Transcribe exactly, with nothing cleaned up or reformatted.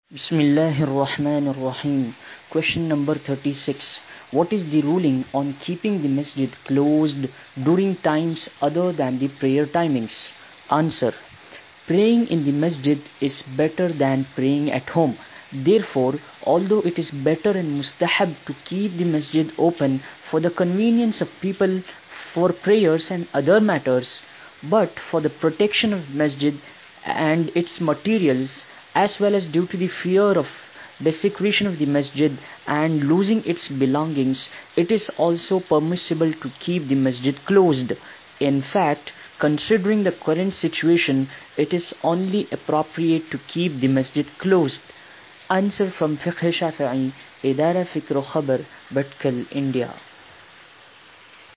Bismillahir Rahmanir Rahim. Question number thirty-six. What is the ruling on keeping the masjid closed during times other than the prayer timings? Answer. Praying in the masjid is better than praying at home. Therefore, although it is better and mustahab to keep the masjid open for the convenience of people for prayers and other matters, but for the protection of masjid and its materials, as well as due to the fear of desecration of the masjid and losing its belongings, it is also permissible to keep the masjid closed. In fact, considering the current situation, it is only appropriate to keep the masjid closed. Answer from Fiqh Shafi'i, Idara Fikr Khabar, Bhatkal, India.